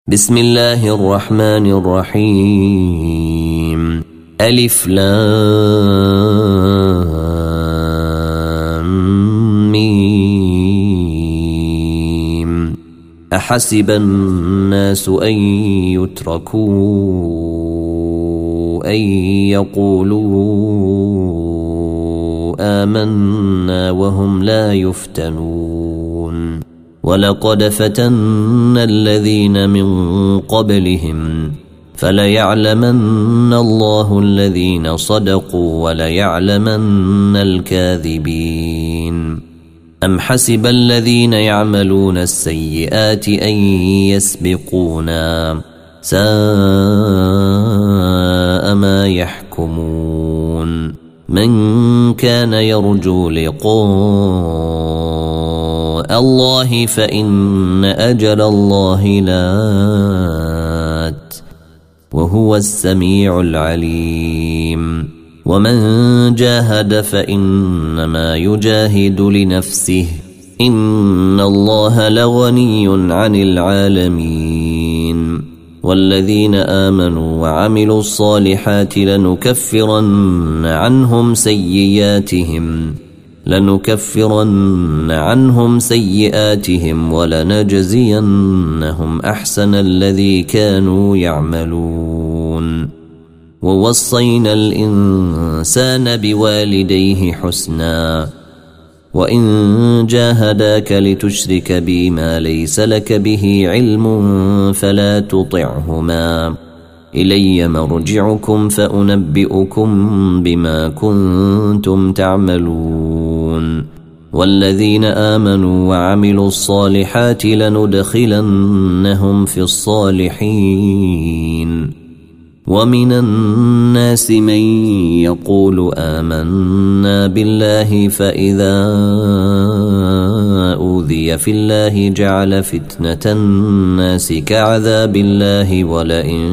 بسم الله الرحمن الرحيم. ألف لام ميم. أحسب الناس أن يتركوا أن يقولوا آمنا وهم لا يفتنون. ولقد فتنا الذين من قبلهم فليعلمن الله الذين صدقوا وليعلمن الكاذبين. أم حسب الذين يعملون السيئات أن يسبقونا ساء ما يحكمون. من كان يرجو لقاء الله فإن أجل الله لات وهو السميع العليم. ومن جاهد فإنما يجاهد لنفسه إن الله لغني عن العالمين. والذين آمنوا وعملوا الصالحات لنكفرن عنهم سيئاتهم ولنجزينهم أحسن الذي كانوا يعملون. ووصينا الإنسان بوالديه حسنا وإن جاهداك لتشرك بي ما ليس لك به علم فلا تطعهما إلي مرجعكم فأنبئكم بما كنتم تعملون. والذين آمنوا وعملوا الصالحات لندخلنهم في الصالحين. ومن الناس من يقول آمنا بالله فإذا أوذي في الله جعل فتنة الناس كعذاب الله ولئن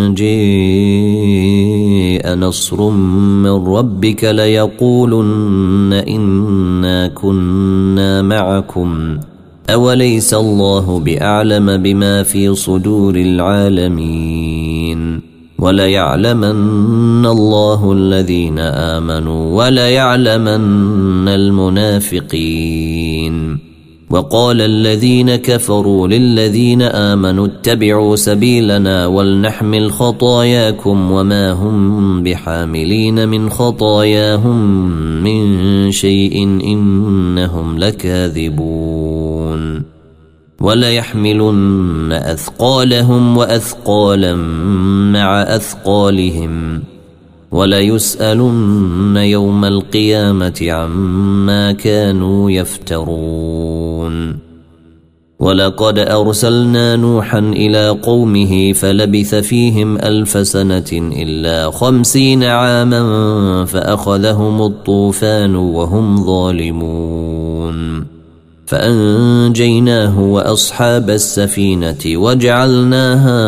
جاء نصر من ربك ليقولن إنا كنا معكم أوليس الله بأعلم بما في صدور العالمين. وليعلمن الله الذين آمنوا وليعلمن المنافقين. وقال الذين كفروا للذين آمنوا اتبعوا سبيلنا ولنحمل خطاياكم وما هم بحاملين من خطاياهم من شيء إنهم لكاذبون. وليحملن أثقالهم وأثقالا مع أثقالهم وليسألن يوم القيامة عما كانوا يفترون. ولقد أرسلنا نوحا إلى قومه فلبث فيهم 1000 سنة إلا 50 عاما فأخذهم الطوفان وهم ظالمون. فأنجيناه وأصحاب السفينة وجعلناها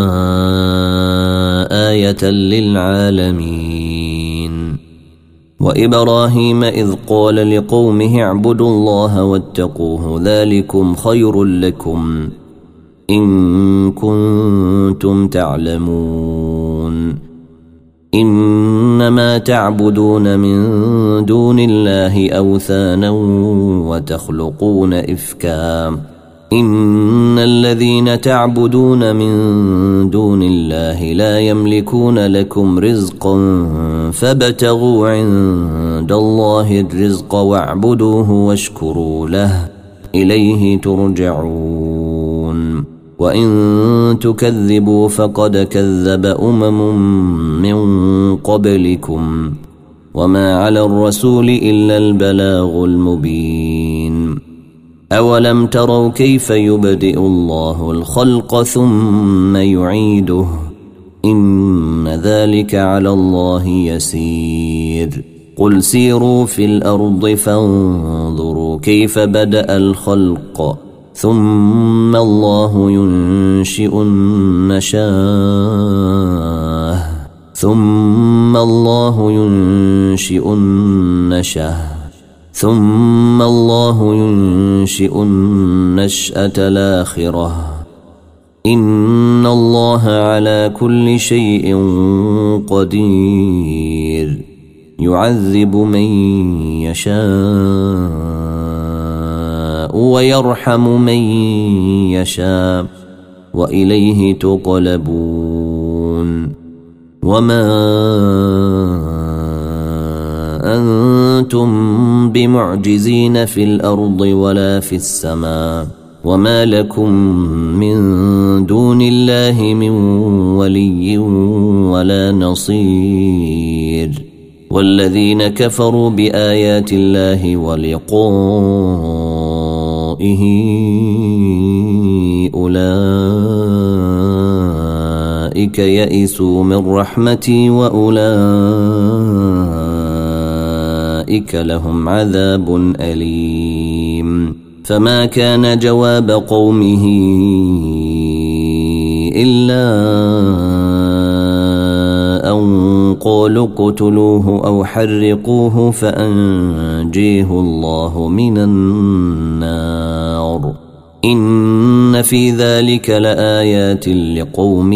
آية للعالمين. وإبراهيم إذ قال لقومه اعبدوا الله واتقوه ذلكم خير لكم إن كنتم تعلمون. إنما تعبدون من دون الله أوثانا وتخلقون إفكا إن الذين تعبدون من دون الله لا يملكون لكم رزقا فابتغوا عند الله الرزق واعبدوه واشكروا له إليه ترجعون. وإن تكذبوا فقد كذب من قبلكم وما على الرسول إلا البلاغ المبين. أولم تروا كيف يبدئ الله الخلق ثم يعيده إن ذلك على الله يسير. قل سيروا في الأرض فانظروا كيف بدأ الخلق ثم الله ينشئ النشأة الآخرة إن الله على كل شيء قدير يعذب من يشاء ويرحم من يشاء وإليه تقلبون وما أنتم بمعجزين في الأرض ولا في السماء وما لكم من دون الله من ولي ولا نصير والذين كفروا بآيات الله ولقائه أولئك يئسوا من رحمتي وأولئك لهم عذاب أليم فما كان جواب قومه إلا أن قالوا اقتلوه أو حرقوه فأنجيه الله من النار إن في ذلك لآيات لقوم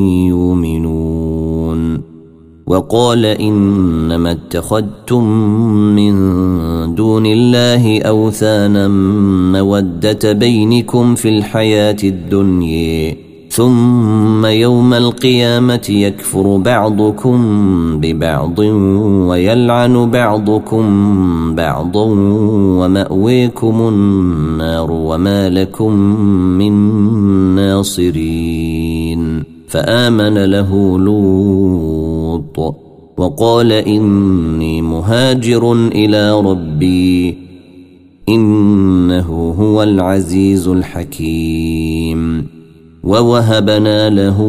يؤمنون وقال إنما اتخذتم من دون الله أوثانا مودة بينكم في الحياة الدنيا ثم يوم القيامة يكفر بعضكم ببعض ويلعن بعضكم بعضا ومأويكم النار وما لكم من ناصرين فآمن له لوط وقال إني مهاجر إلى ربي إنه هو العزيز الحكيم ووهبنا له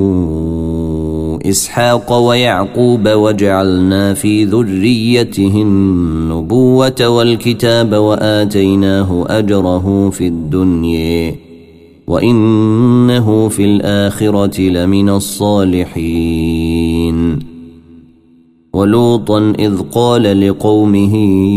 إسحاق ويعقوب وجعلنا في ذريته النبوة والكتاب وآتيناه أجره في الدنيا وإنه في الآخرة لمن الصالحين ولوطا إذ قال لقومه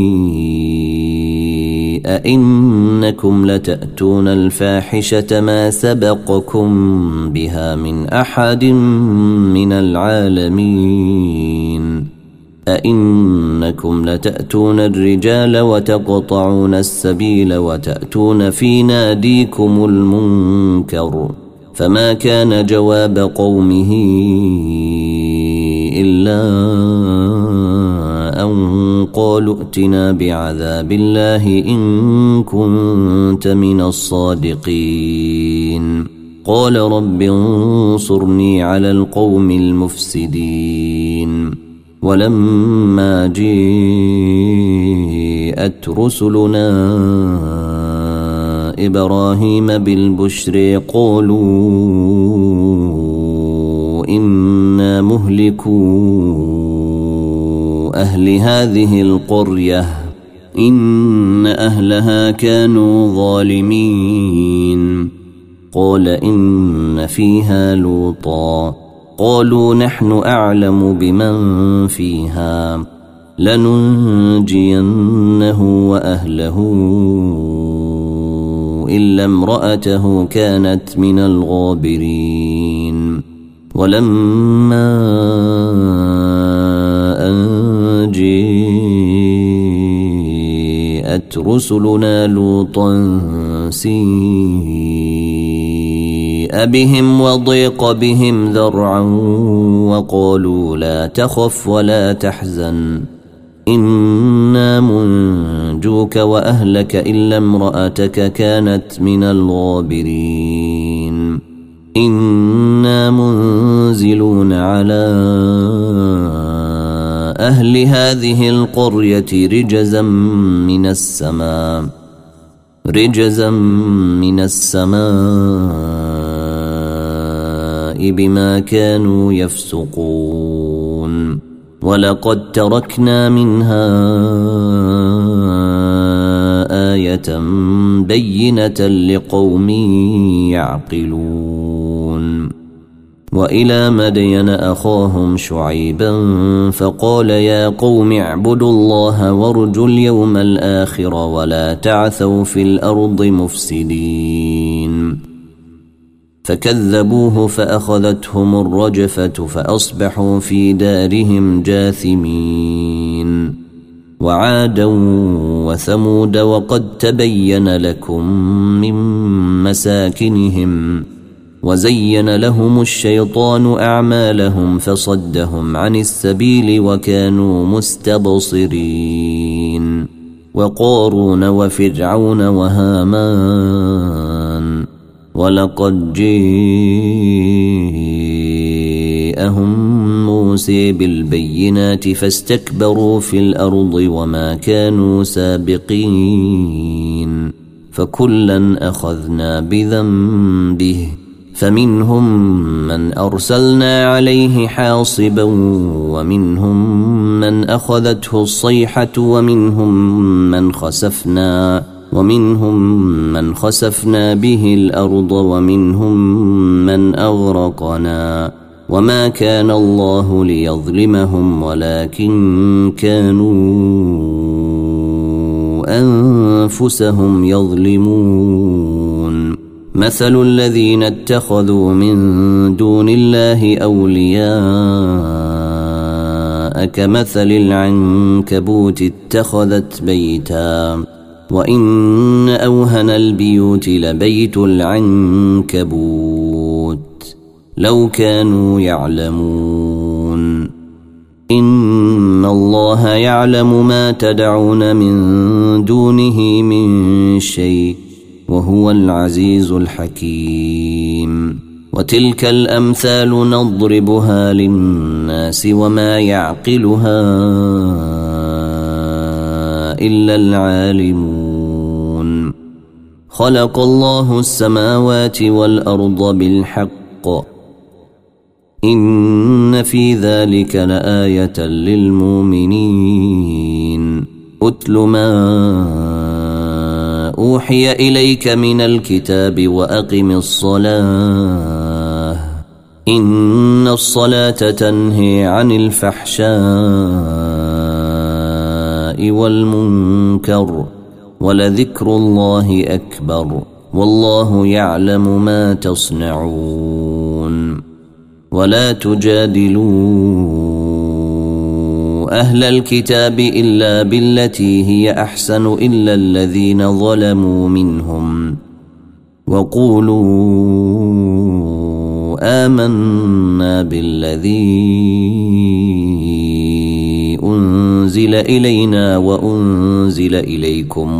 أئنكم لتأتون الفاحشة ما سبقكم بها من أحد من العالمين أئنكم لتأتون الرجال وتقطعون السبيل وتأتون في ناديكم المنكر فما كان جواب قومه إلا أن قالوا ائتنا بعذاب الله إن كنت من الصادقين قال رب انصرني على القوم المفسدين ولما جاءت رسلنا إبراهيم بالبشر قالوا إنا مهلكو أهل هذه القرية إن أهلها كانوا ظالمين قال إن فيها لوطا قالوا نحن أعلم بمن فيها لننجينه وأهله إلا امرأته كانت من الغابرين ولما أن جاءت رسلنا لوطا سيء بهم وضيق بهم ذرعا وقالوا لا تخف ولا تحزن إنا منجوك وأهلك إلا امرأتك كانت من الغابرين إنا منزلون على أهل هذه القرية رجزا من السماء بما كانوا يفسقون ولقد تركنا منها آية بينة لقوم يعقلون وإلى مدين أخاهم شعيبا فقال يا قوم اعبدوا الله وارجوا اليوم الآخر ولا تعثوا في الأرض مفسدين فكذبوه فأخذتهم الرجفة فأصبحوا في دارهم جاثمين. وعادا وثمود وقد تبين لكم من مساكنهم وزين لهم الشيطان أعمالهم فصدهم عن السبيل وكانوا مستبصرين. وقارون وفرعون وهامان ولقد جاءهم موسى بالبينات فاستكبروا في الأرض وما كانوا سابقين. فكلا أخذنا بذنبه فمنهم من أرسلنا عليه حاصبا ومنهم من أخذته الصيحة ومنهم من خسفنا به الأرض ومنهم من أغرقنا وما كان الله ليظلمهم ولكن كانوا أنفسهم يظلمون. مثل الذين اتخذوا من دون الله أولياء كمثل العنكبوت اتخذت بيتا وإن أوهن البيوت لبيت العنكبوت لو كانوا يعلمون. إن الله يعلم ما تدعون من دونه من شيء وهو العزيز الحكيم. وتلك الأمثال نضربها للناس وما يعقلها إلا العالمون. خلق الله السماوات والأرض بالحق إن في ذلك لآية للمؤمنين. أتل ما أوحي إليك من الكتاب وأقم الصلاة إن الصلاة تنهي عن الفحشاء والمنكر ولذكر الله أكبر والله يعلم ما تصنعون. ولا تجادلوا أهل الكتاب إلا بالتي هي أحسن إلا الذين ظلموا منهم وقولوا آمنا بالذي أنزل إلينا وأنزل إليكم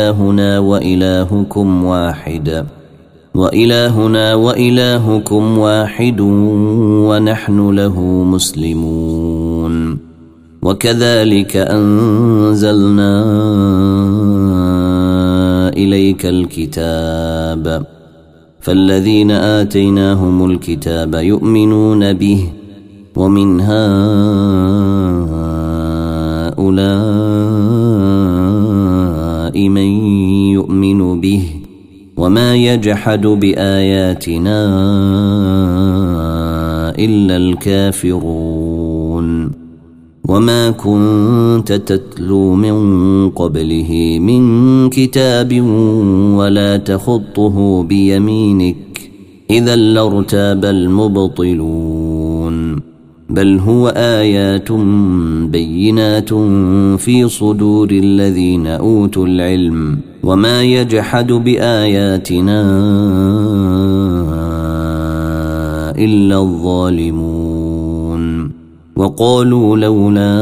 وإلهنا وإلهكم واحد ونحن له مسلمون. وكذلك أنزلنا إليك الكتاب فالذين آتيناهم الكتاب يؤمنون به ومن هؤلاء من يؤمن به وما يجحد بآياتنا إلا الكافرون. وما كنت تتلو من قبله من كتاب ولا تخطه بيمينك إذا لارتاب المبطلون. بل هو آيات بينات في صدور الذين أوتوا العلم وما يجحد بآياتنا إلا الظالمون. وقالوا لولا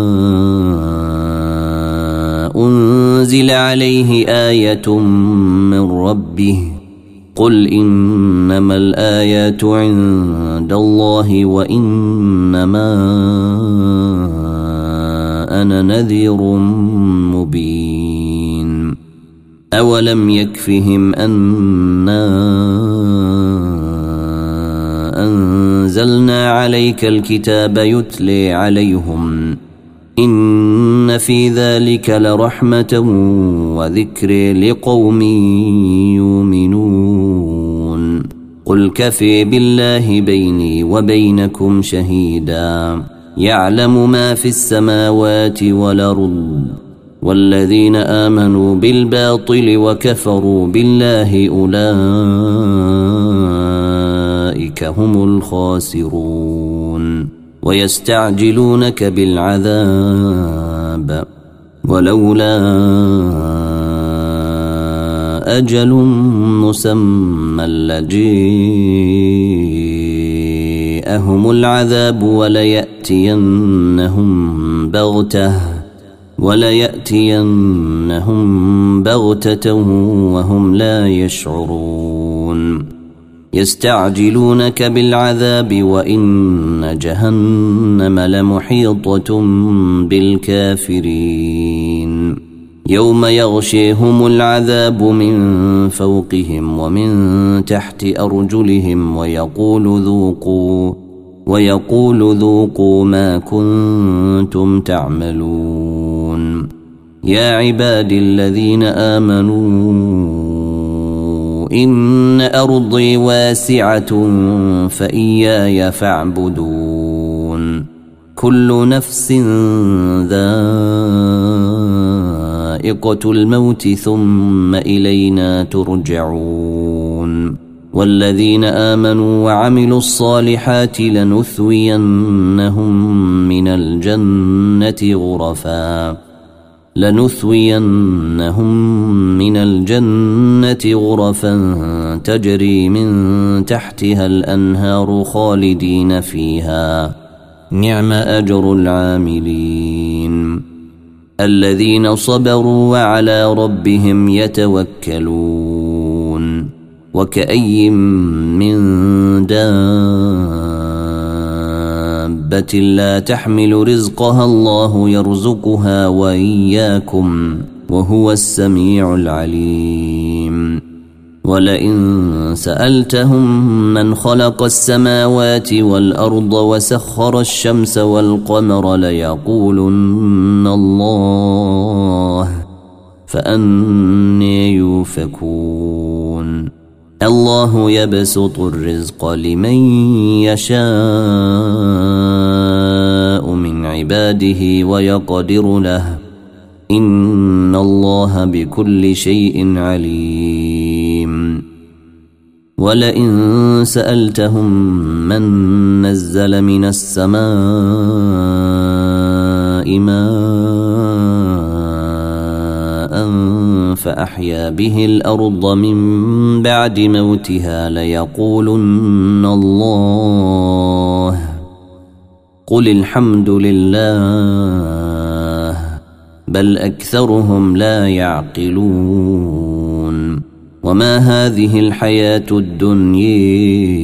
أنزل عليه آية من ربه قل إنما الآيات عند الله وإنما أنا نذير مبين. أولم يكفهم أنا أنزلنا عليك الكتاب يتلي عليهم إن في ذلك لرحمة وذكر لقوم يؤمنون. قل كفي بالله بيني وبينكم شهيدا يعلم ما في السماوات والأرض والذين آمنوا بالباطل وكفروا بالله أولئك أولئك هم الخاسرون ويستعجلونك بالعذاب ولولا أجل مسمى لجيءهم العذاب وليأتينهم بغتة وهم لا يشعرون يستعجلونك بالعذاب وإن جهنم لمحيطة بالكافرين يوم يغشيهم العذاب من فوقهم ومن تحت أرجلهم ويقول ذوقوا ما كنتم تعملون يا عبادي الذين آمنوا إن أرضي واسعة فإياي فاعبدون كل نفس ذائقة الموت ثم إلينا ترجعون والذين آمنوا وعملوا الصالحات لنثوينهم من الجنة غرفا تجري من تحتها الأنهار خالدين فيها نعم أجر العاملين الذين صبروا وعلى ربهم يتوكلون وكأي من دابة لا تحمل رزقها الله يرزقها وإياكم وهو السميع العليم ولئن سألتهم من خلق السماوات والأرض وسخر الشمس والقمر ليقولن الله فأني يؤفكون الله يبسط الرزق لمن يشاء من عباده ويقدر له إن الله بكل شيء عليم ولئن سألتهم من نزل من السماء ماء فأحيا به الأرض من بعد موتها ليقولن الله قل الحمد لله بل أكثرهم لا يعقلون وما هذه الحياة الدنيا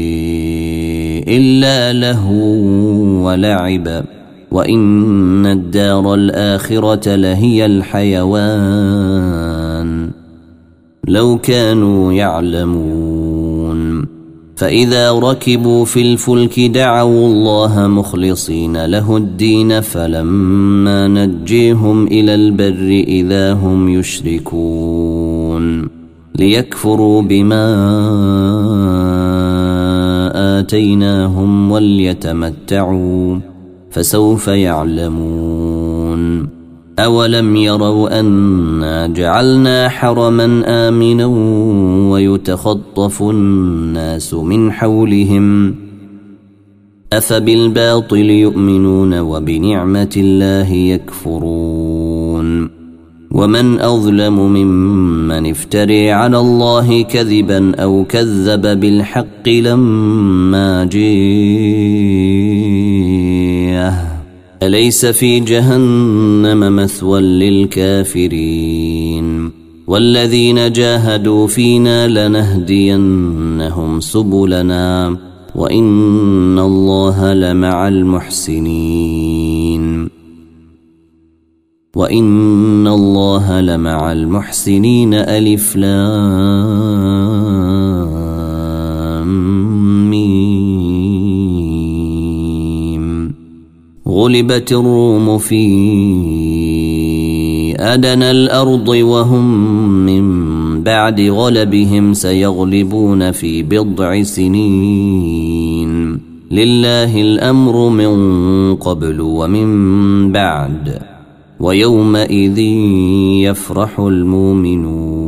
إلا لهو ولعب وإن الدار الآخرة لهي الحيوان لو كانوا يعلمون فإذا ركبوا في الفلك دعوا الله مخلصين له الدين فلما نجيهم إلى البر إذا هم يشركون ليكفروا بما آتيناهم وليتمتعوا فسوف يعلمون أولم يروا أنا جعلنا حرما آمنا ويتخطف الناس من حولهم أفبالباطل يؤمنون وبنعمة الله يكفرون ومن أظلم ممن افتري على الله كذبا أو كذب بالحق لما جاءه أليس في جهنم مثوى للكافرين والذين جاهدوا فينا لنهدينهم سبلنا وإن الله لمع المحسنين ألف لام ميم غلبت الروم في أدنى الأرض وهم من بعد غلبهم سيغلبون في بضع سنين لله الأمر من قبل ومن بعد ويومئذ يفرح المؤمنون